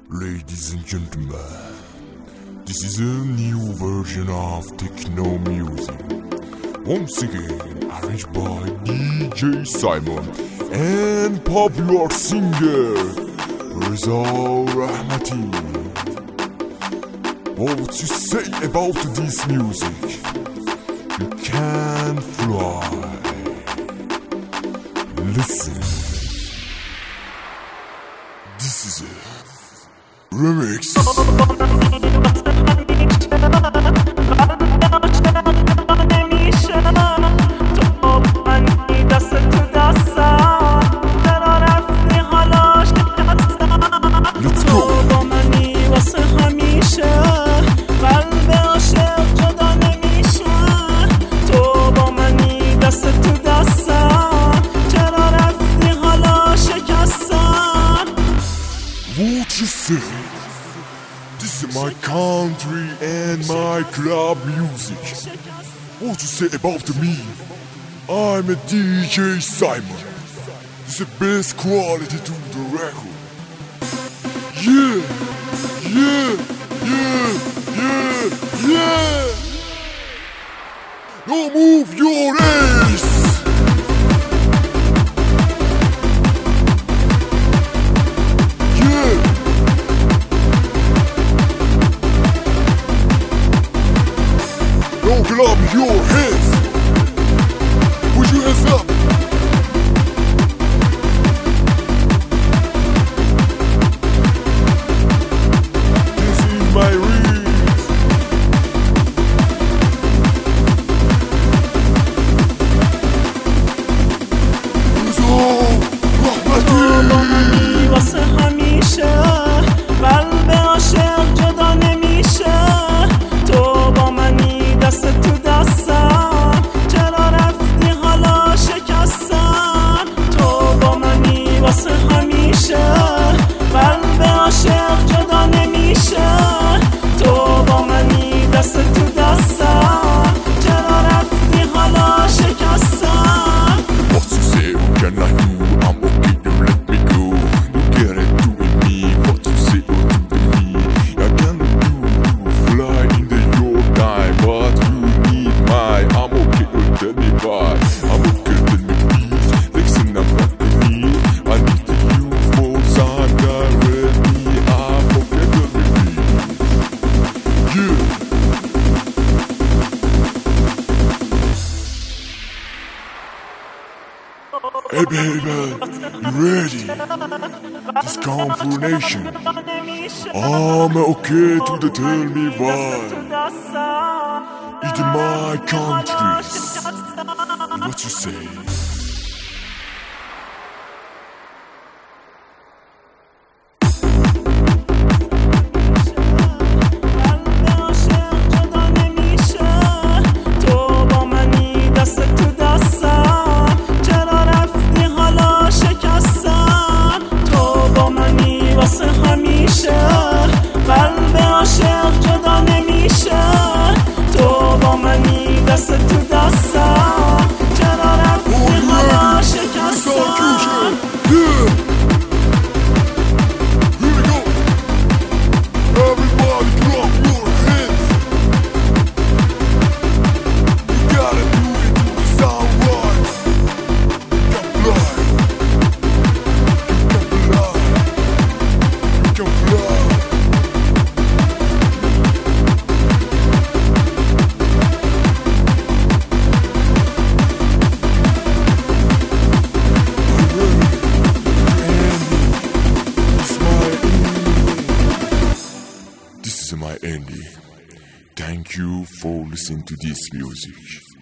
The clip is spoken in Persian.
Ladies and gentlemen, this is a new version of techno music. Once again, arranged by DJ Simon and popular singer Reza Rahmati. What you say about this music? You can fly. Listen. This is a remix. Let's go. What you say? This is my country and my club music. What you say about me? I'm a DJ Simon. This is the best quality to the record. Yeah, yeah, yeah, yeah, yeah. Now move your ass. Now clap your hands. Put your hands up. This is my remix. بابامانی واسه همیشه قلب عاشق جدا نمیشه تو با منی دست تو دستم چرا رفتی حالا شکستم تو با منی واسه همیشه قلب عاشق جدا نمیشه تو با منی دست تو دستم چرا رفتی حالا شکستم What you say, what can I do? I'm okay, don't let me go. You get it doing me. What you say, what you do me? I cannot do fly in the your time, but you need my. I'm okay, tell me why. I'm okay, tell me please. Listen, I'm not the need. I need you for some guarantee. I'm okay, tell me please. Yeah. Hey baby, you ready? This confrontation. I'm okay to the tell me why. It's my country. What you say? واسه همیشه قلب عاشق جدا نمیشه تو با منی دست تو دستم چرا رفتی حالا شکستم This is my ending. Thank you for listening to this music.